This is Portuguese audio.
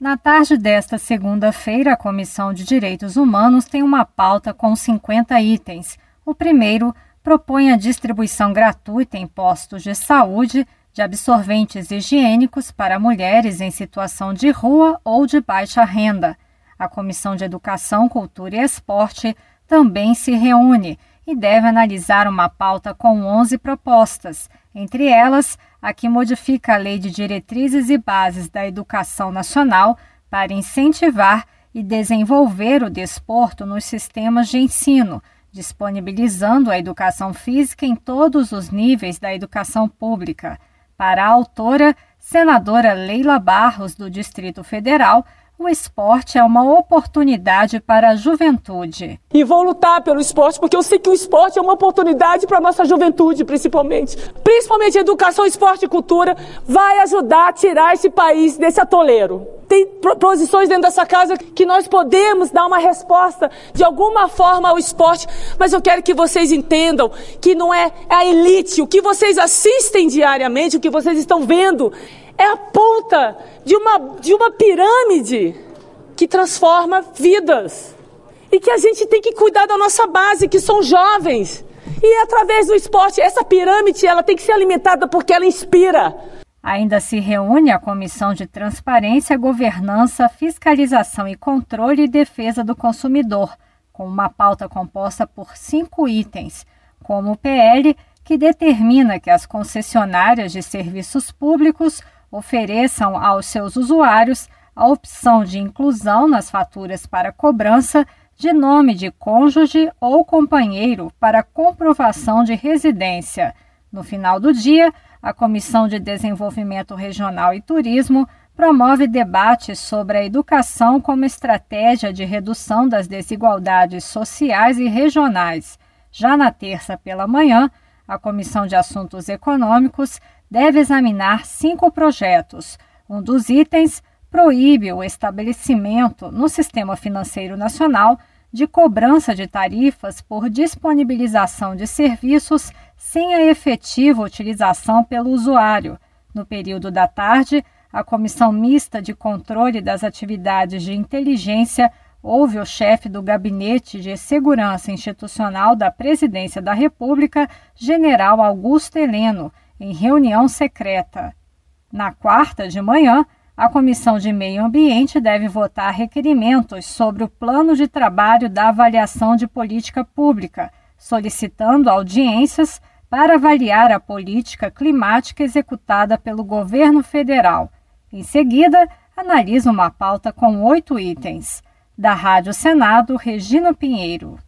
Na tarde desta segunda-feira, a Comissão de Direitos Humanos tem uma pauta com 50 itens. O primeiro propõe a distribuição gratuita em postos de saúde de absorventes higiênicos para mulheres em situação de rua ou de baixa renda. A Comissão de Educação, Cultura e Esporte também se reúne e deve analisar uma pauta com 11 propostas, entre elas a que modifica a Lei de Diretrizes e Bases da Educação Nacional para incentivar e desenvolver o desporto nos sistemas de ensino, disponibilizando a educação física em todos os níveis da educação pública. Para a autora, senadora Leila Barros, do Distrito Federal, o esporte é uma oportunidade para a juventude. E vou lutar pelo esporte, porque eu sei que o esporte é uma oportunidade para a nossa juventude, principalmente. Principalmente educação, esporte e cultura vai ajudar a tirar esse país desse atoleiro. Tem posições dentro dessa casa que nós podemos dar uma resposta de alguma forma ao esporte, mas eu quero que vocês entendam que não é a elite, o que vocês assistem diariamente, o que vocês estão vendo, é a ponta de uma pirâmide que transforma vidas. E que a gente tem que cuidar da nossa base, que são jovens. E através do esporte, essa pirâmide ela tem que ser alimentada porque ela inspira. Ainda se reúne a Comissão de Transparência, Governança, Fiscalização e Controle e Defesa do Consumidor, com uma pauta composta por 5 itens, como o PL, que determina que as concessionárias de serviços públicos ofereçam aos seus usuários a opção de inclusão nas faturas para cobrança de nome de cônjuge ou companheiro para comprovação de residência. No final do dia, a Comissão de Desenvolvimento Regional e Turismo promove debates sobre a educação como estratégia de redução das desigualdades sociais e regionais. Já na terça pela manhã, a Comissão de Assuntos Econômicos deve examinar 5 projetos. Um dos itens proíbe o estabelecimento no Sistema Financeiro Nacional de cobrança de tarifas por disponibilização de serviços sem a efetiva utilização pelo usuário. No período da tarde, a Comissão Mista de Controle das Atividades de Inteligência ouve o chefe do Gabinete de Segurança Institucional da Presidência da República, General Augusto Heleno, em reunião secreta. Na quarta de manhã, a Comissão de Meio Ambiente deve votar requerimentos sobre o plano de trabalho da avaliação de política pública, solicitando audiências para avaliar a política climática executada pelo governo federal. Em seguida, analisa uma pauta com 8 itens. Da Rádio Senado, Regina Pinheiro.